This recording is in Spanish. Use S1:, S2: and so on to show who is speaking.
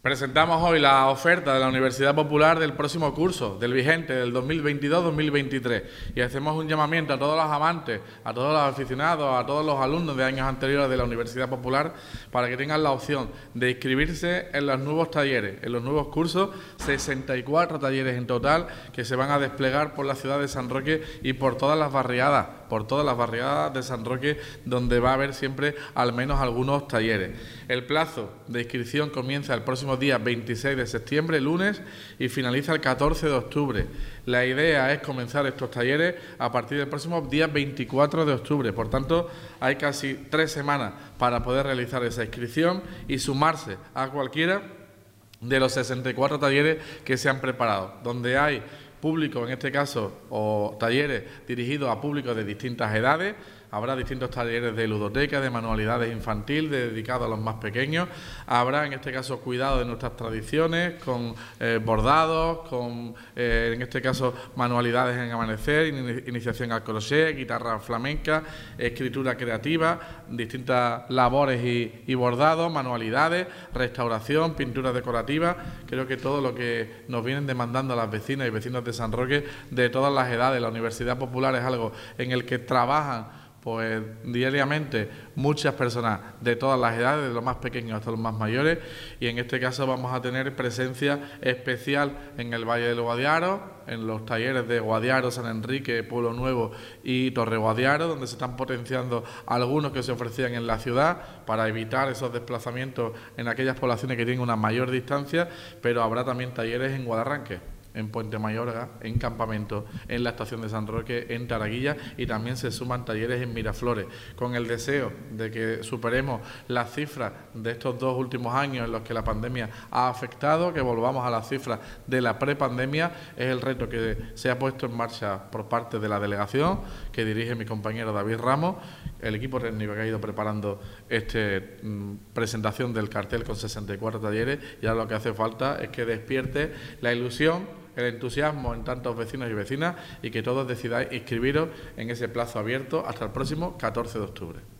S1: Presentamos hoy la oferta de la Universidad Popular del próximo curso, del vigente, del 2022-2023, y hacemos un llamamiento a todos los amantes, a todos los aficionados, a todos los alumnos de años anteriores de la Universidad Popular para que tengan la opción de inscribirse en los nuevos talleres, en los nuevos cursos, 64 talleres en total que se van a desplegar por la ciudad de San Roque y por todas las barriadas de San Roque, donde va a haber siempre al menos algunos talleres. El plazo de inscripción comienza el próximo día 26 de septiembre, lunes, y finaliza el 14 de octubre. La idea es comenzar estos talleres a partir del próximo día 24 de octubre. Por tanto, hay casi 3 semanas para poder realizar esa inscripción y sumarse a cualquiera de los 64 talleres que se han preparado, donde hay público, en este caso, o talleres dirigidos a públicos de distintas edades. Habrá distintos talleres de ludoteca, de manualidades infantil, dedicados a los más pequeños. Habrá, en este caso, cuidado de nuestras tradiciones, con bordados, con, en este caso, manualidades en amanecer, iniciación al crochet, guitarra flamenca, escritura creativa, distintas labores y bordados, manualidades, restauración, pintura decorativa. Creo que todo lo que nos vienen demandando las vecinas y vecinos de San Roque, de todas las edades. La Universidad Popular es algo en el que trabajan pues diariamente muchas personas de todas las edades, de los más pequeños hasta los más mayores, y en este caso vamos a tener presencia especial en el Valle del Guadiaro, en los talleres de Guadiaro, San Enrique, Pueblo Nuevo y Torre Guadiaro, donde se están potenciando algunos que se ofrecían en la ciudad para evitar esos desplazamientos en aquellas poblaciones que tienen una mayor distancia, pero habrá también talleres en Guadarranque, en Puente Mayorga, en Campamento, en la estación de San Roque, en Taraguilla, y también se suman talleres en Miraflores, con el deseo de que superemos las cifras de estos 2 últimos años en los que la pandemia ha afectado, que volvamos a las cifras de la prepandemia. Es el reto que se ha puesto en marcha por parte de la delegación, que dirige mi compañero David Ramos, el equipo técnico que ha ido preparando esta presentación del cartel con 64 talleres, y ahora lo que hace falta es que despierte la ilusión, el entusiasmo en tantos vecinos y vecinas, y que todos decidáis inscribiros en ese plazo abierto hasta el próximo 14 de octubre.